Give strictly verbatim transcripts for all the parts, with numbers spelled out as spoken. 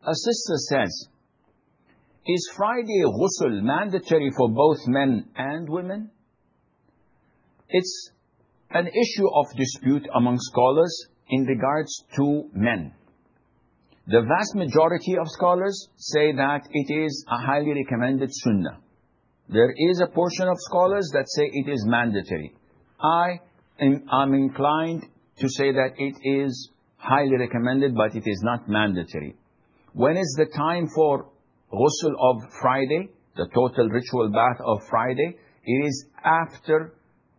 A sister says, is Friday ghusl mandatory for both men and women? It's an issue of dispute among scholars in regards to men. The vast majority of scholars say that it is a highly recommended sunnah. There is a portion of scholars that say it is mandatory. I am I'm inclined to say that it is highly recommended, but it is not mandatory. When is the time for ghusl of Friday, the total ritual bath of Friday? It is after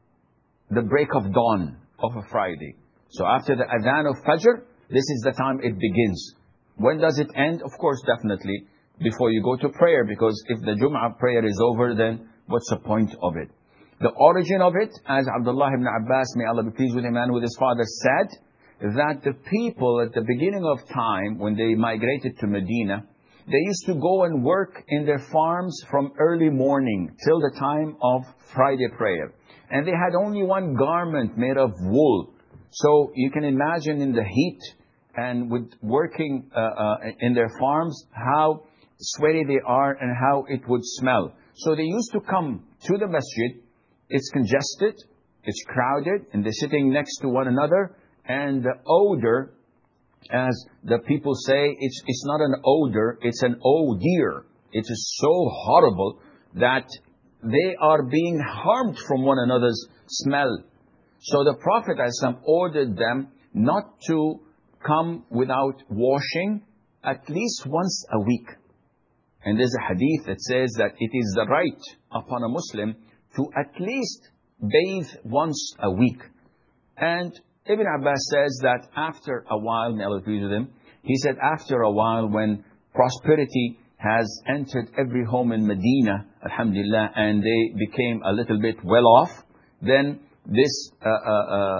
the break of dawn of a Friday. So after the adhan of Fajr, this is the time it begins. When does it end? Of course, definitely before you go to prayer, because if the Jum'ah prayer is over, then what's the point of it? The origin of it, as Abdullah ibn Abbas, may Allah be pleased with him and with his father, said that the people at the beginning of time, when they migrated to Medina, they used to go and work in their farms from early morning till the time of Friday prayer. And they had only one garment made of wool. So you can imagine in the heat and with working uh, uh, in their farms, how sweaty they are and how it would smell. So they used to come to the masjid. It's congested, it's crowded, and they're sitting next to one another. And the odor, as the people say, it's, it's not an odor, it's an odour. It is so horrible that they are being harmed from one another's smell. So the Prophet ﷺ ordered them not to come without washing at least once a week. And there's a hadith that says that it is the right upon a Muslim to at least bathe once a week. And Ibn Abbas says that after a while, may Allah be pleased with him, he said after a while when prosperity has entered every home in Medina, alhamdulillah, and they became a little bit well off, then this uh, uh,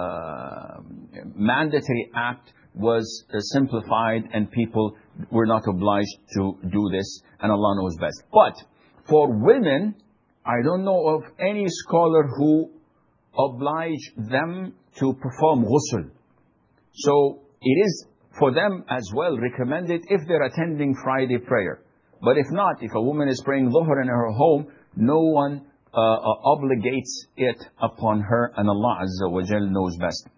uh, mandatory act was uh, simplified and people were not obliged to do this, and Allah knows best. But for women, I don't know of any scholar who oblige them to perform ghusl. So it is for them as well recommended if they're attending Friday prayer. But if not, if a woman is praying dhuhr in her home, no one uh, uh, obligates it upon her, and Allah Azza wa Jal knows best.